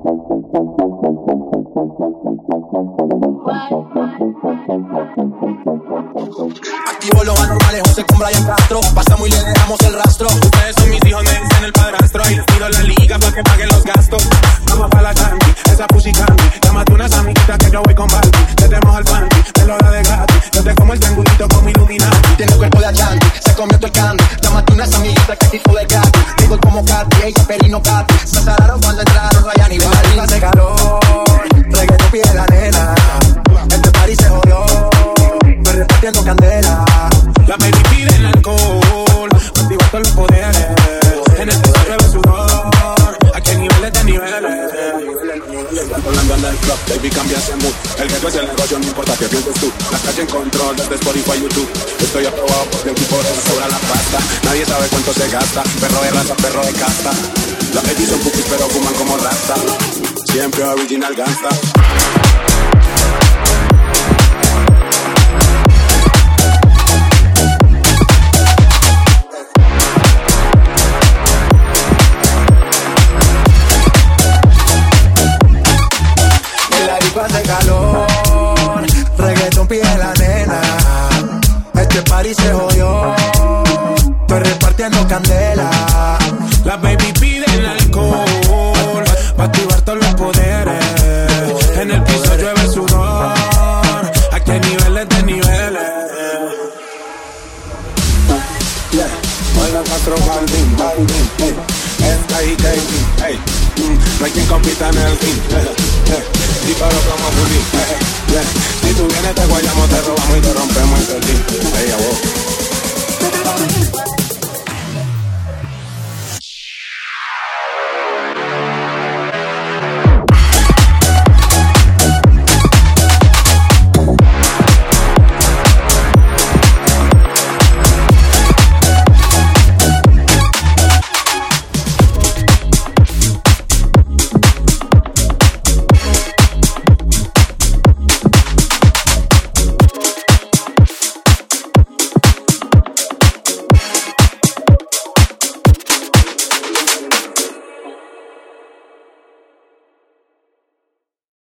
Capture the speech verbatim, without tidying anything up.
Activo los anormales, José con Brian Castro. Pasamos y le dejamos el rastro. Ustedes son mis hijos, me dicen el padrastro. Y les pido la liga para que paguen los gastos. Vamos pa' la candy, esa pussy candy. Llámate unas amiguitas que yo voy con Baldi. Te demos al panty, te lo da de gratis. Yo te como el triangulito como Illuminati. Tiene cuerpo de Achanti, se comió todo el candy. Llámate unas amiguitas que aquí fue de gratis. Digo como Katy, ella Perino Katy. Se salaron cuando entraron Ryan y Barry. Hace calor, reggaetón pide la nena. Este party se jodió, estoy repartiendo candela. La baby pide el alcohol, activa todos los poderes. En el piso llueve sudor, aquí hay niveles de niveles. Volando en el club, baby cambia ese mood. El que es el negocio, no importa qué pienses tú. La calle en control desde Spotify, YouTube. Estoy aprobado por el tipo de sobra la pasta. Nadie sabe cuánto se gasta, perro de raza, perro de casta. Las baby son pupis pero fuman como rasta. Siempre original gangsta. Hace calor, reggaetón pide la nena. Este party se jodió, estoy repartiendo candela. La baby pide el alcohol, pa' activar todos los poderes. En el piso llueve sudor, aquí hay niveles de niveles. Yeah, oigan cuatro bandín, bandín, hey. Esta y Katie, hey. Mm, no hay quien compita en el team. Disparo como Bully, eh, yeah. Si tú vienes te guayamos, te robamos y te rompemos el team. Hey, a vos.